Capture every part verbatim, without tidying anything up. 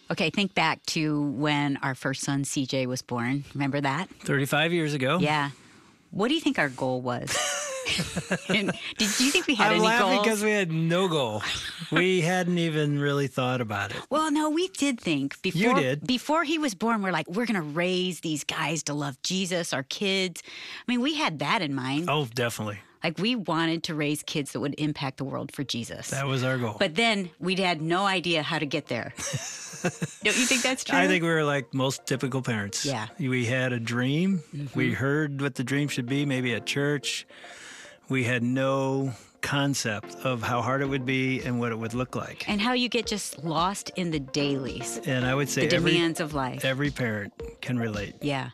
Okay, think back to when our first son, C J, was born. Remember that? thirty-five years ago. Yeah. What do you think our goal was? And did you think we had I'm any laughing goals? because we had no goal. We hadn't even really thought about it. Well, no, we did think before You did. before he was born. We're like, we're going to raise these guys to love Jesus, our kids. I mean, we had that in mind. Oh, definitely. Like we wanted to raise kids that would impact the world for Jesus. That was our goal. But then we had no idea how to get there. Don't you think that's true? I think we were like most typical parents. Yeah. We had a dream. Mm-hmm. We heard what the dream should be, maybe at church. We had no concept of how hard it would be and what it would look like. And how you get just lost in the dailies, And I would say the every, demands of life. every parent can relate. Yeah.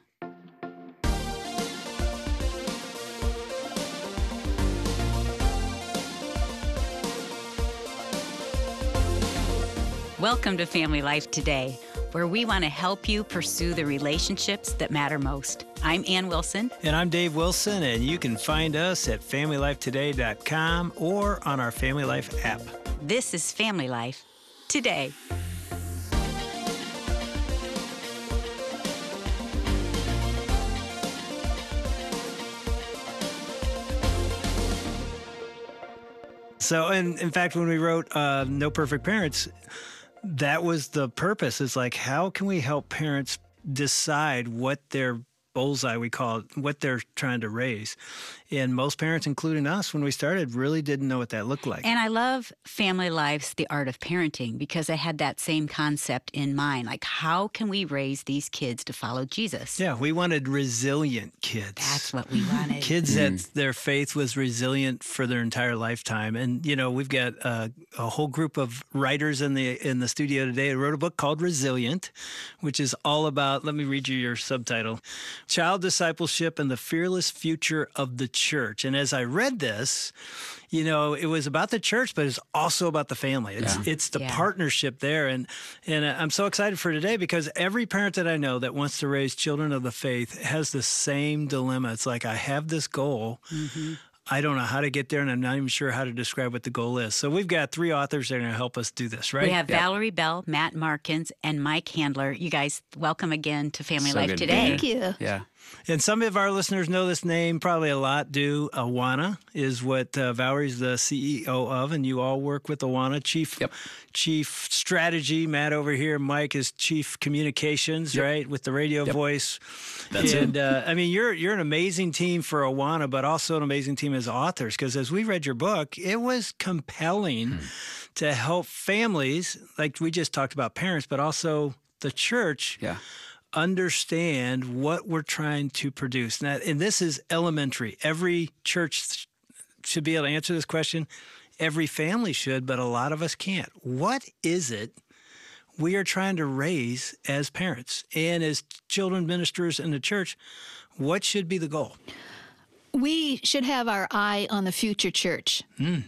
Welcome to Family Life Today, where we want to help you pursue the relationships that matter most. I'm Ann Wilson. And I'm Dave Wilson, and you can find us at family life today dot com or on our Family Life app. This is Family Life Today. So, and in fact, when we wrote uh, No Perfect Parents, that was the purpose. It's like, how can we help parents decide what their bullseye, we call it, what they're trying to raise? And most parents, including us, when we started, really didn't know what that looked like. And I love Family Life's The Art of Parenting because I had that same concept in mind. Like, how can we raise these kids to follow Jesus? Yeah, we wanted resilient kids. That's what we wanted. Kids that their faith was resilient for their entire lifetime. And, you know, we've got uh, a whole group of writers in the in the studio today who wrote a book called Resilient, which is all about, let me read you your subtitle, Child Discipleship and the Fearless Future of the Church. And as I read this, you know, it was about the church, but it's also about the family. It's Yeah. it's the Yeah. partnership there. And and I'm so excited for today because every parent that I know that wants to raise children of the faith has the same dilemma. It's like, I have this goal. Mm-hmm. I don't know how to get there, and I'm not even sure how to describe what the goal is. So we've got three authors that are going to help us do this, right? We have Yeah. Valerie Bell, Matt Markins, and Mike Handler. You guys, welcome again to Family So Life good to be Today. here. Thank you. Yeah. And some of our listeners know this name, probably a lot do. Awana is what uh, Valerie's the C E O of, and you all work with Awana. Chief Yep. Chief Strategy, Matt over here. Mike is Chief Communications, Yep. right, with the radio Yep. voice. That's and, uh, I mean, you're you're an amazing team for Awana, but also an amazing team as authors, because as we read your book, it was compelling Hmm. to help families, like we just talked about parents, but also the church Yeah. understand what we're trying to produce. Now, and this is elementary. Every church should be able to answer this question. Every family should, but a lot of us can't. What is it we are trying to raise as parents and as children ministers in the church? What should be the goal? We should have our eye on the future church.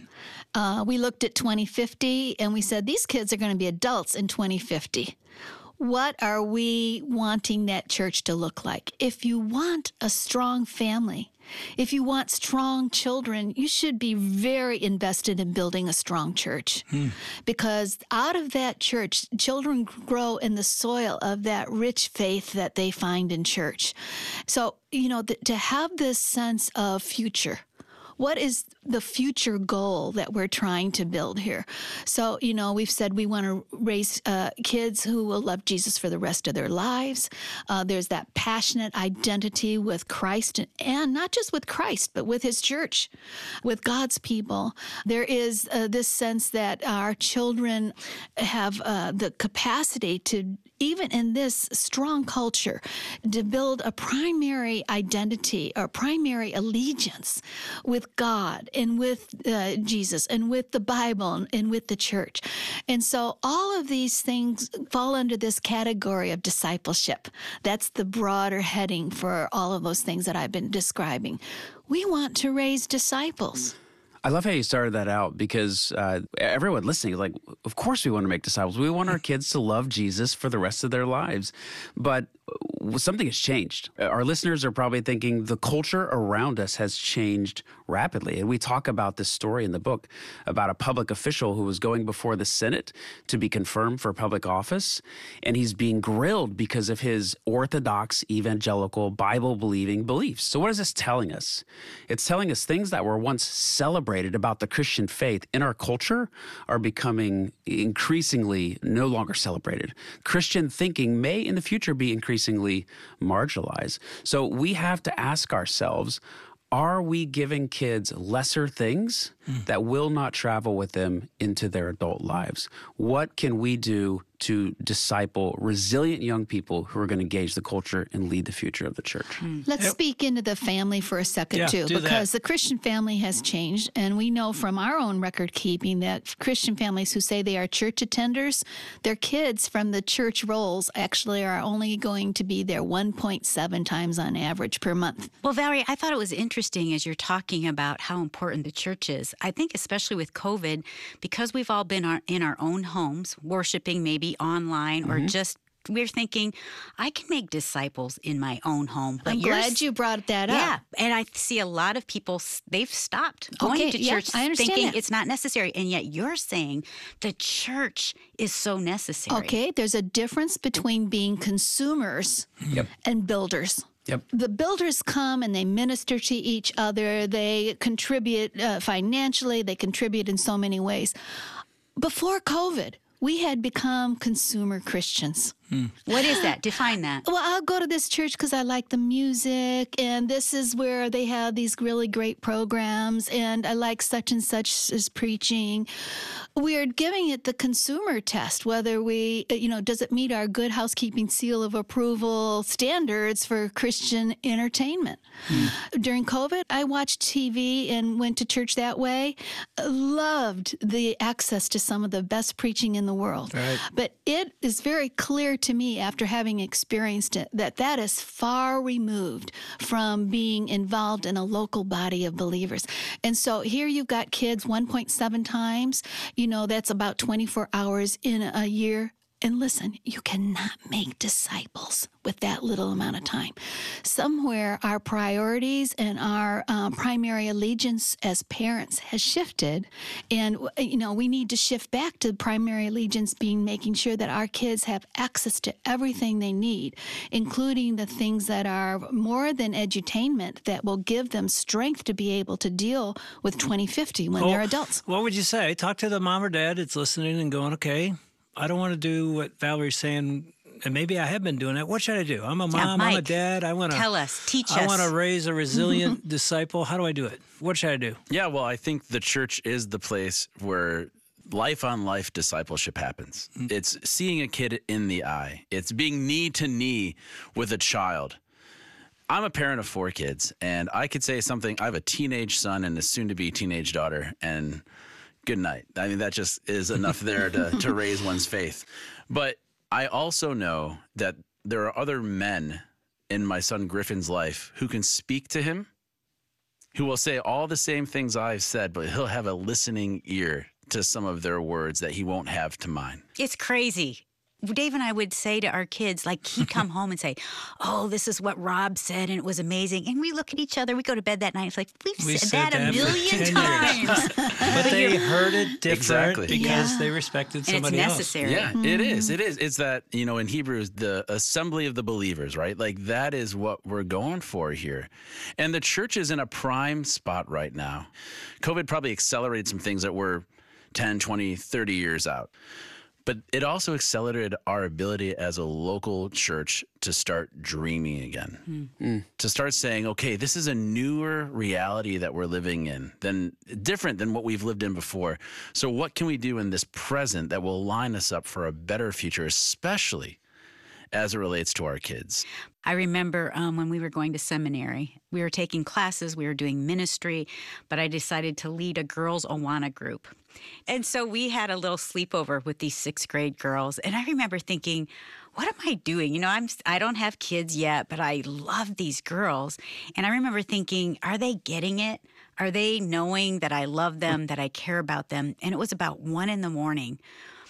Uh, we looked at twenty fifty and we said, these kids are going to be adults in twenty fifty. What are we wanting that church to look like? If you want a strong family, if you want strong children, you should be very invested in building a strong church. Because out of that church, children grow in the soil of that rich faith that they find in church. So, you know, th- to have this sense of future. What is the future goal that we're trying to build here? So, you know, we've said we want to raise uh, kids who will love Jesus for the rest of their lives. Uh, there's that passionate identity with Christ, and, and not just with Christ, but with his church, with God's people. There is uh, this sense that our children have uh, the capacity to, even in this strong culture, to build a primary identity or primary allegiance with God and with uh, Jesus and with the Bible and, and with the church. And so all of these things fall under this category of discipleship. That's the broader heading for all of those things that I've been describing. We want to raise disciples. I love how you started that out because uh, everyone listening is like, of course we want to make disciples. We want our kids to love Jesus for the rest of their lives. But something has changed. Our listeners are probably thinking the culture around us has changed rapidly. And we talk about this story in the book about a public official who was going before the Senate to be confirmed for public office. And he's being grilled because of his orthodox, evangelical, Bible-believing beliefs. So what is this telling us? It's telling us things that were once celebrated about the Christian faith in our culture are becoming increasingly no longer celebrated. Christian thinking may in the future be increasingly marginalized. So we have to ask ourselves, are we giving kids lesser things mm. that will not travel with them into their adult lives? What can we do to disciple resilient young people who are going to engage the culture and lead the future of the church? Mm. Let's yep. speak into the family for a second, yeah, too, because that. the Christian family has changed. And we know from our own record keeping that Christian families who say they are church attenders, their kids from the church rolls actually are only going to be there one point seven times on average per month. Well, Valerie, I thought it was interesting as you're talking about how important the church is. I think especially with COVID, because we've all been our, in our own homes, worshiping maybe online or mm-hmm. just we're thinking, I can make disciples in my own home. But I'm glad you brought that up. Yeah, and I see a lot of people, they've stopped going okay, to yeah, church I understand thinking that. it's not necessary. And yet you're saying the church is so necessary. Okay, there's a difference between being consumers yep. and builders. Yep. The builders come and they minister to each other. They contribute uh, financially. They contribute in so many ways. Before COVID, we had become consumer Christians. Hmm. What is that? Define that. Well, I'll go to this church because I like the music, and this is where they have these really great programs, and I like such and such is preaching. We're giving it the consumer test, whether we, you know, does it meet our good housekeeping seal of approval standards for Christian entertainment? Hmm. During COVID, I watched T V and went to church that way. Loved the access to some of the best preaching in the world. Right. But it is very clear to me after having experienced it that that is far removed from being involved in a local body of believers. And so here you've got kids one point seven times, you know, that's about twenty-four hours in a year. And listen, you cannot make disciples with that little amount of time. Somewhere our priorities and our um, primary allegiance as parents has shifted. And, you know, we need to shift back to primary allegiance being making sure that our kids have access to everything they need, including the things that are more than edutainment that will give them strength to be able to deal with twenty fifty when well, they're adults. What would you say? Talk to the mom or dad that's listening and going, okay, I don't want to do what Valerie's saying, and maybe I have been doing it. What should I do? I'm a mom, yeah, Mike, I'm a dad. I want to tell us, teach I us. want to raise a resilient disciple. How do I do it? What should I do? Yeah, well, I think the church is the place where life on life discipleship happens. Mm-hmm. It's seeing a kid in the eye. It's being knee to knee with a child. I'm a parent of four kids, and I could say something. I have a teenage son and a soon-to-be teenage daughter, and good night. I mean, that just is enough there to, to raise one's faith. But I also know that there are other men in my son Griffin's life who can speak to him, who will say all the same things I've said, but he'll have a listening ear to some of their words that he won't have to mine. It's crazy. Dave and I would say to our kids, like, he'd come home and say, oh, this is what Rob said, and it was amazing. And we look at each other. We go to bed that night. It's like, we've we said, said that, that a million times. But they heard it different exactly. because yeah. they respected and somebody it's else. necessary. Yeah, Mm-hmm. it is. It is. It's that, you know, in Hebrews, the assembly of the believers, right? Like, that is what we're going for here. And the church is in a prime spot right now. COVID probably accelerated some things that were ten, twenty, thirty years out. But it also accelerated our ability as a local church to start dreaming again, mm. to start saying, okay, this is a newer reality that we're living in, than different than what we've lived in before. So what can we do in this present that will line us up for a better future, especially as it relates to our kids? I remember um, when we were going to seminary, we were taking classes, we were doing ministry, but I decided to lead a girls' Awana group. And so we had a little sleepover with these sixth grade girls. And I remember thinking, what am I doing? You know, I'm, I don't have kids yet, but I love these girls. And I remember thinking, are they getting it? Are they knowing that I love them, that I care about them? And it was about one in the morning.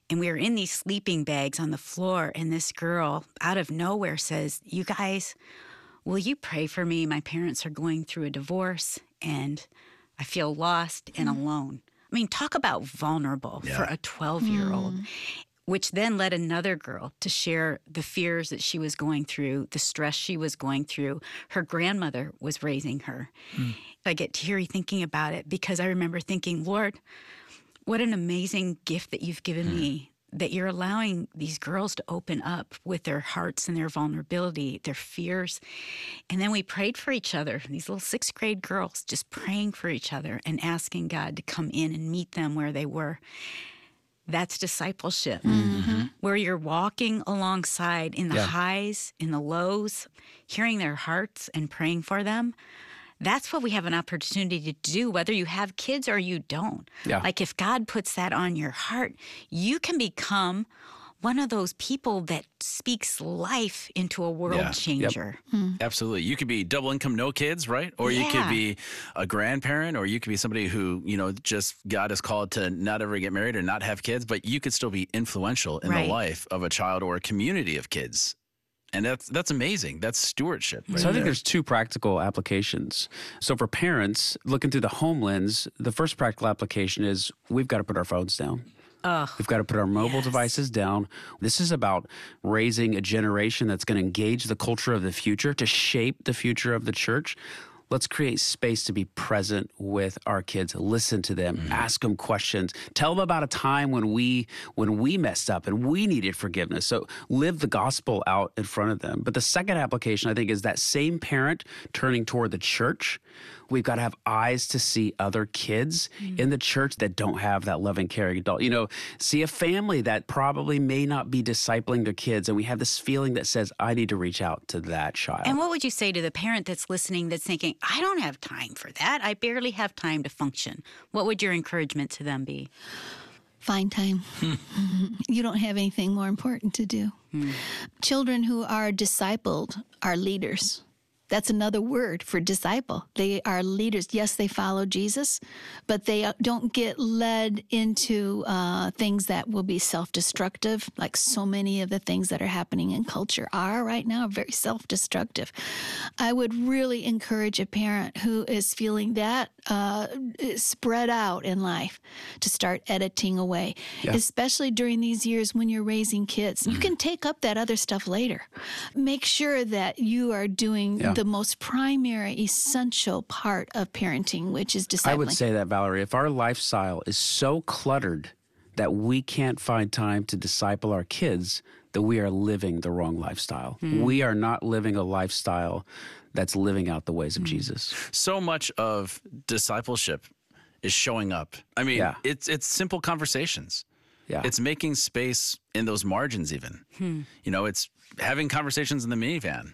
And we were in these sleeping bags on the floor, and this girl out of nowhere says, "You guys, will you pray for me? My parents are going through a divorce, and I feel lost and alone." I mean, talk about vulnerable Yeah. for a twelve-year-old, which then led another girl to share the fears that she was going through, the stress she was going through. Her grandmother was raising her. I get teary thinking about it because I remember thinking, Lord, what an amazing gift that you've given me, that you're allowing these girls to open up with their hearts and their vulnerability, their fears. And then we prayed for each other, these little sixth grade girls, just praying for each other and asking God to come in and meet them where they were. That's discipleship, where you're walking alongside in the Yeah. highs, in the lows, hearing their hearts and praying for them. That's what we have an opportunity to do, whether you have kids or you don't. Yeah. Like if God puts that on your heart, you can become one of those people that speaks life into a world Yeah. changer. Absolutely. You could be double income, no kids, right? Or you could Yeah. be a grandparent, or you could be somebody who, you know, just God is called to not ever get married or not have kids, but you could still be influential in Right. the life of a child or a community of kids. And that's that's amazing. That's stewardship. Right So I think there. there's two practical applications. So for parents looking through the home lens, the first practical application is we've got to put our phones down. We've got to put our mobile yes. devices down. This is about raising a generation that's going to engage the culture of the future, to shape the future of the church. Let's create space to be present with our kids. Listen to them, Mm-hmm. ask them questions, tell them about a time when we when we messed up and we needed forgiveness. So live the gospel out in front of them. But the second application, I think, is that same parent turning toward the church. We've got to have eyes to see other kids in the church that don't have that loving, caring adult. You know, see a family that probably may not be discipling their kids, and we have this feeling that says, I need to reach out to that child. And what would you say to the parent that's listening that's thinking, I don't have time for that. I barely have time to function. What would your encouragement to them be? Find time. You don't have anything more important to do. Children who are discipled are leaders. That's another word for disciple. They are leaders. Yes, they follow Jesus, but they don't get led into uh, things that will be self-destructive, like so many of the things that are happening in culture are right now, very self-destructive. I would really encourage a parent who is feeling that uh, spread out in life to start editing away, Yeah. especially during these years when you're raising kids. You can take up that other stuff later. Make sure that you are doing Yeah. the most primary, essential part of parenting, which is discipling. I would say that, Valerie, if our lifestyle is so cluttered that we can't find time to disciple our kids, that we are living the wrong lifestyle. We are not living a lifestyle that's living out the ways of Jesus. So much of discipleship is showing up. I mean, Yeah. it's it's simple conversations. Yeah. It's making space in those margins even. You know, it's having conversations in the minivan.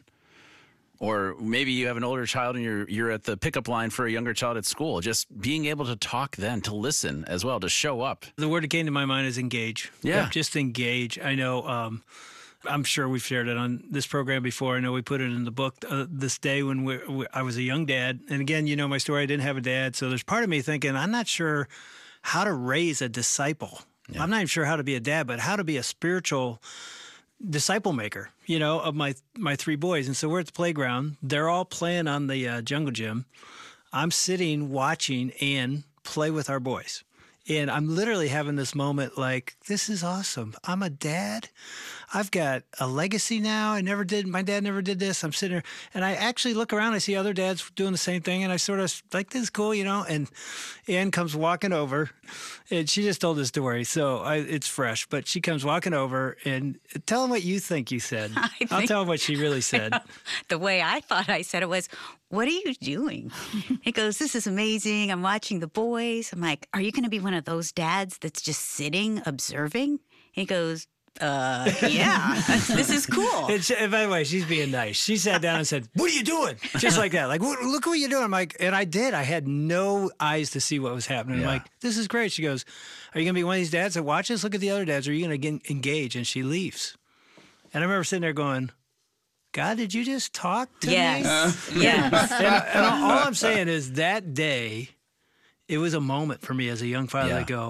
Or maybe you have an older child and you're you're at the pickup line for a younger child at school. Just being able to talk then, to listen as well, to show up. The word that came to my mind is engage. Yeah. Just engage. I know, um, I'm sure we've shared it on this program before. I know we put it in the book uh, this day when we, we, I was a young dad. And again, you know my story, I didn't have a dad. So there's part of me thinking, I'm not sure how to raise a disciple. I'm not even sure how to be a dad, but how to be a spiritual disciple maker, you know, of my my three boys. And so we're at the playground. They're all playing on the uh, jungle gym. I'm sitting watching Ann play with our boys. And I'm literally having this moment like, this is awesome. I'm a dad. I've got a legacy now. I never did. My dad never did this. I'm sitting there and I actually look around. I see other dads doing the same thing. And I sort of like, this is cool, you know. And Ann comes walking over and she just told this story. So I, it's fresh. But she comes walking over and tell them what you think you said. I I'll think- tell them what she really said. The way I thought I said it was, what are you doing? He goes, this is amazing. I'm watching the boys. I'm like, are you going to be one of those dads that's just sitting, observing? He goes, uh, yeah, this is cool. It's, and by the way, she's being nice. She sat down and said, what are you doing? Just like that. Like, "What- look what you're doing. I'm like, and I did. I had no eyes to see what was happening. I'm Yeah. like, this is great. She goes, are you going to be one of these dads that watches? Look at the other dads. Are you going to engage? And she leaves. And I remember sitting there going, God, did you just talk to me? Yes, yes. And, and all, all I'm saying is that day, it was a moment for me as a young father Yeah. to go,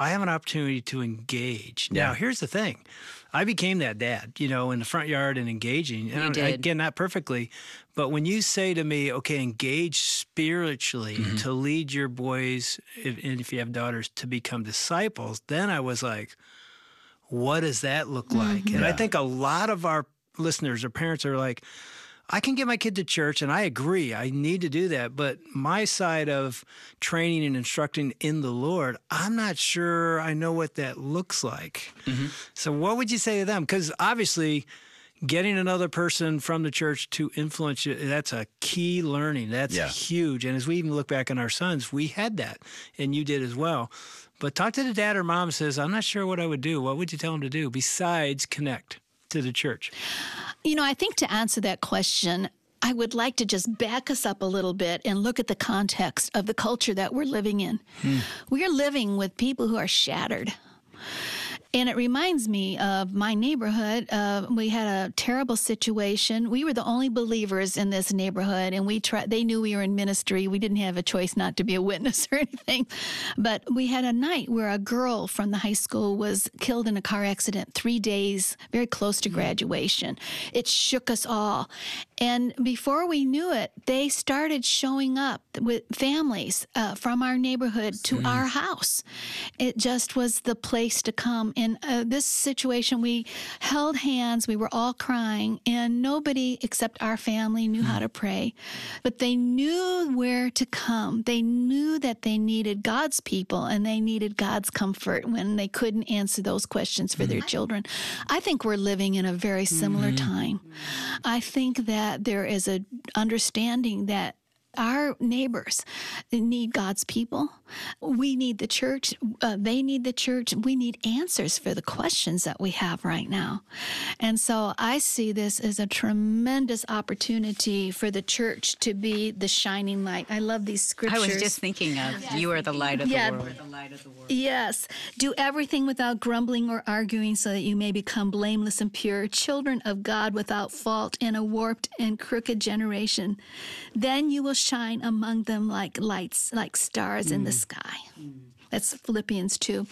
I have an opportunity to engage. Yeah. Now, here's the thing. I became that dad, you know, in the front yard and engaging. And You I'm- did. Again, not perfectly, but when you say to me, okay, engage spiritually Mm-hmm. to lead your boys, if, and if you have daughters, to become disciples, then I was like, what does that look like? And I Yeah. think a lot of our listeners or parents are like, I can get my kid to church, and I agree. I need to do that. But my side of training and instructing in the Lord, I'm not sure I know what that looks like. So what would you say to them? Because obviously getting another person from the church to influence you, that's a key learning. That's Yeah. huge. And as we even look back on our sons, we had that, and you did as well. But talk to the dad or mom who says, I'm not sure what I would do. What would you tell them to do besides connect to the church? You know, I think to answer that question, I would like to just back us up a little bit and look at the context of the culture that we're living in. We are living with people who are shattered. And it reminds me of my neighborhood. Uh, we had a terrible situation. We were the only believers in this neighborhood, and we tried. They knew we were in ministry. We didn't have a choice not to be a witness or anything. But we had a night where a girl from the high school was killed in a car accident three days, very close to graduation. It shook us all. And before we knew it, they started showing up with families uh, from our neighborhood to our house. It just was the place to come. In uh, this situation, we held hands, we were all crying, and nobody except our family knew how to pray. But they knew where to come. They knew that they needed God's people and they needed God's comfort when they couldn't answer those questions for their children. I think we're living in a very similar time. I think that there is a understanding that our neighbors need God's people. We need the church. Uh, they need the church. We need answers for the questions that we have right now. And so I see this as a tremendous opportunity for the church to be the shining light. I love these I scriptures. was just thinking of you are the light of Yeah. the world. Yes. Do everything without grumbling or arguing so that you may become blameless and pure, children of God without fault in a warped and crooked generation. Then you will shine among them like lights, like stars in the sky. That's Philippians two.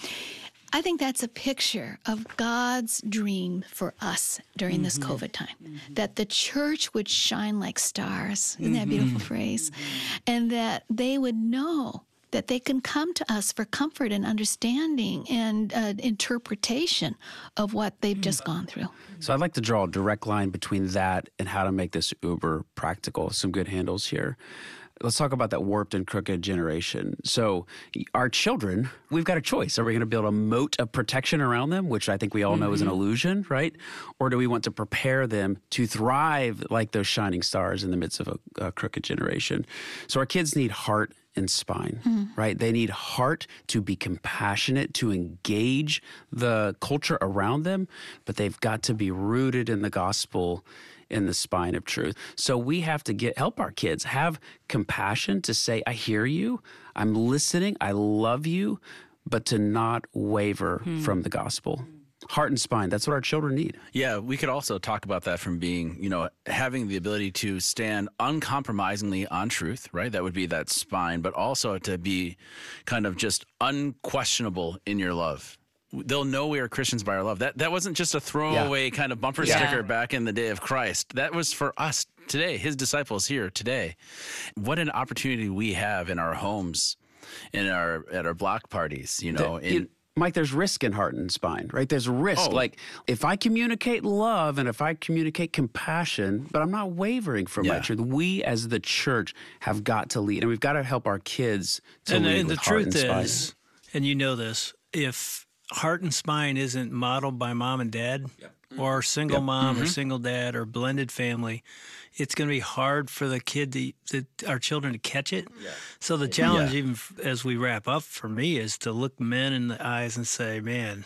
I think that's a picture of God's dream for us during this COVID time, that the church would shine like stars. Isn't that a beautiful phrase? And that they would know that they can come to us for comfort and understanding and uh, interpretation of what they've just gone through. So I'd like to draw a direct line between that and how to make this uber practical. Some good handles here. Let's talk about that warped and crooked generation. So our children, we've got a choice. Are we going to build a moat of protection around them, which I think we all know is an illusion, right? Or do we want to prepare them to thrive like those shining stars in the midst of a, a crooked generation? So our kids need heart and spine, right? They need heart to be compassionate, to engage the culture around them, but they've got to be rooted in the gospel, in the spine of truth. So we have to get help our kids have compassion to say, I hear you, I'm listening, I love you, but to not waver from the gospel. Heart and spine, that's what our children need. Yeah, we could also talk about that from being, you know, having the ability to stand uncompromisingly on truth, right? That would be that spine, but also to be kind of just unquestionable in your love. They'll know we are Christians by our love. That that wasn't just a throwaway kind of bumper Yeah. sticker back in the day of Christ. That was for us today, his disciples here today. What an opportunity we have in our homes, in our at our block parties, you know, The- in you- Mike, there's risk in heart and spine, right? There's risk. Oh. Like if I communicate love and if I communicate compassion, but I'm not wavering from my Yeah. truth, we as the church have got to lead, and we've got to help our kids to And, lead and the with heart truth and spine. is, and you know this, if heart and spine isn't modeled by mom and dad, or single mom or single dad or blended family, it's going to be hard for the kid to, the, our children to catch it. So the challenge, Yeah. even f- as we wrap up for me, is to look men in the eyes and say, man,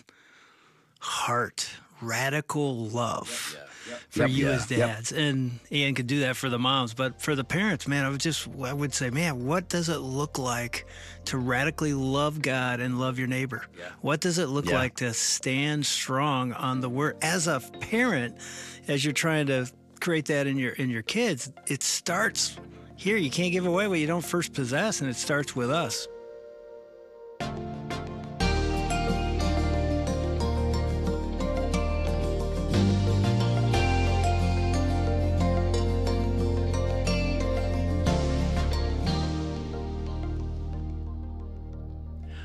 heart, radical love. For Yep. you Yeah. as Yep. dads, and Ian could do that for the moms, but for the parents, man, I would just, I would say, man, what does it look like to radically love God and love your neighbor? What does it look Yeah. like to stand strong on the word as a parent, as you're trying to create that in your in your kids? It starts here. You can't give away what you don't first possess, and it starts with us.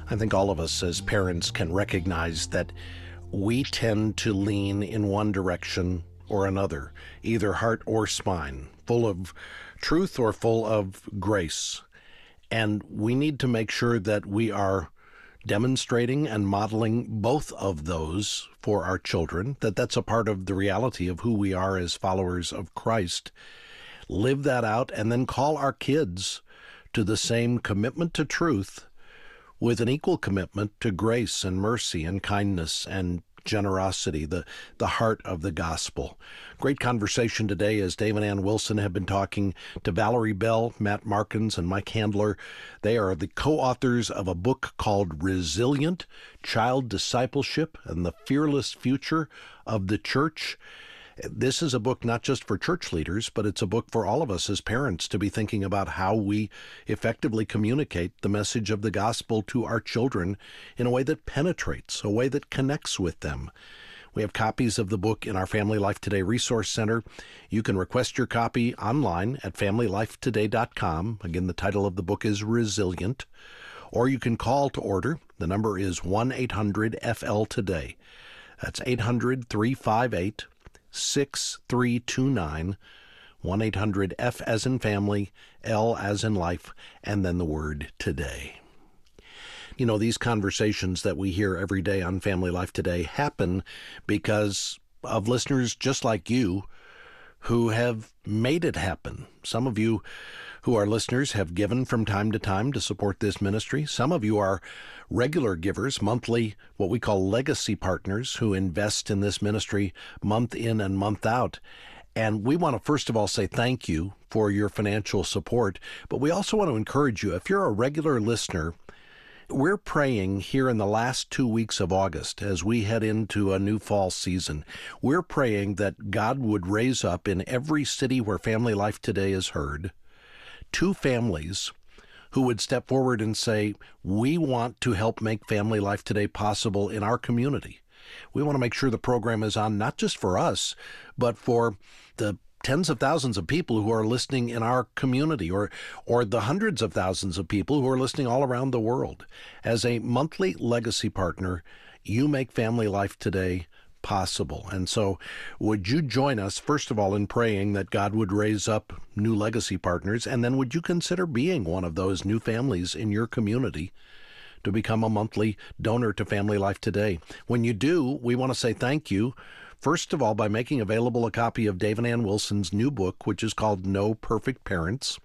I think all of us as parents can recognize that we tend to lean in one direction or another, either heart or spine, full of truth or full of grace. And we need to make sure that we are demonstrating and modeling both of those for our children, that that's a part of the reality of who we are as followers of Christ. Live that out and then call our kids to the same commitment to truth with an equal commitment to grace and mercy and kindness and generosity, the, the heart of the gospel. Great conversation today as Dave and Ann Wilson have been talking to Valerie Bell, Matt Markins, and Mike Handler. They are the co-authors of a book called Resilient: Child Discipleship and the Fearless Future of the Church. This is a book not just for church leaders, but it's a book for all of us as parents to be thinking about how we effectively communicate the message of the gospel to our children in a way that penetrates, a way that connects with them. We have copies of the book in our Family Life Today Resource Center. You can request your copy online at family life today dot com. Again, the title of the book is Resilient. Or you can call to order. The number is one eight hundred F L today. That's eight hundred, three five eight, six three two nine, one eight hundred F as in family, L as in life, and then the word today. You know, these conversations that we hear every day on Family Life Today happen because of listeners just like you who have made it happen. Some of you who are listeners have given from time to time to support this ministry. Some of you are regular givers, monthly, what we call legacy partners, who invest in this ministry month in and month out. And we want to first of all say thank you for your financial support, but we also want to encourage you, if you're a regular listener, we're praying here in the last two weeks of August as we head into a new fall season. We're praying that God would raise up in every city where Family Life Today is heard two families who would step forward and say, we want to help make Family Life Today possible in our community. We want to make sure the program is on not just for us, but for the tens of thousands of people who are listening in our community, or or the hundreds of thousands of people who are listening all around the world. As a monthly legacy partner, you make Family Life Today possible. And so would you join us, first of all, in praying that God would raise up new legacy partners, and then would you consider being one of those new families in your community to become a monthly donor to Family Life Today? When you do, we want to say thank you, first of all, by making available a copy of Dave and Ann Wilson's new book, which is called No Perfect Parents.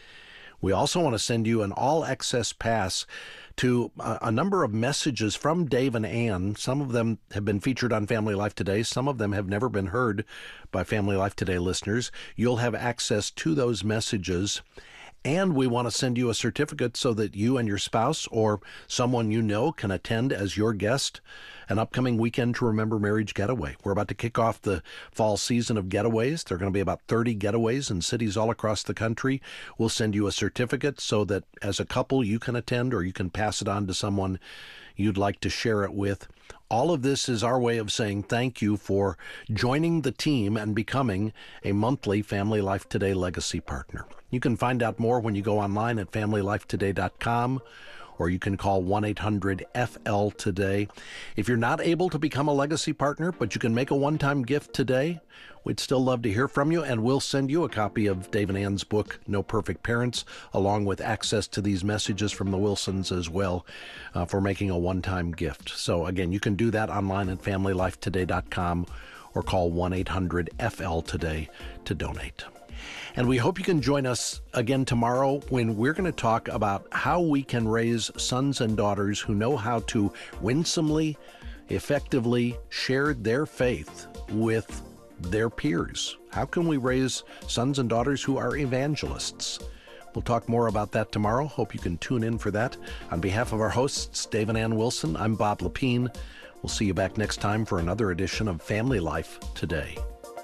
We also want to send you an all-access pass to a, a number of messages from Dave and Ann. Some of them have been featured on Family Life Today. Some of them have never been heard by Family Life Today listeners. You'll have access to those messages. And we want to send you a certificate so that you and your spouse or someone you know can attend as your guest an upcoming Weekend to Remember Marriage getaway. We're about to kick off the fall season of getaways. There are going to be about thirty getaways in cities all across the country. We'll send you a certificate so that as a couple you can attend, or you can pass it on to someone you'd like to share it with. All of this is our way of saying thank you for joining the team and becoming a monthly Family Life Today legacy partner. You can find out more when you go online at family life today dot com, or you can call one eight hundred F L today. If you're not able to become a legacy partner, but you can make a one-time gift today, we'd still love to hear from you, and we'll send you a copy of Dave and Ann's book, No Perfect Parents, along with access to these messages from the Wilsons as well, uh, for making a one-time gift. So again, you can do that online at family life today dot com, or call one eight hundred F L today to donate. And we hope you can join us again tomorrow when we're going to talk about how we can raise sons and daughters who know how to winsomely, effectively share their faith with their peers. How can we raise sons and daughters who are evangelists? We'll talk more about that tomorrow. Hope you can tune in for that. On behalf of our hosts, Dave and Ann Wilson, I'm Bob Lepine. We'll see you back next time for another edition of Family Life Today.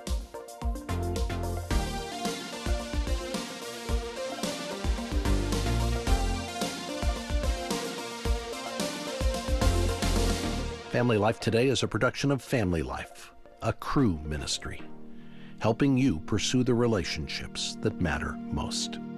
Family Life Today is a production of Family Life, a Cru ministry, helping you pursue the relationships that matter most.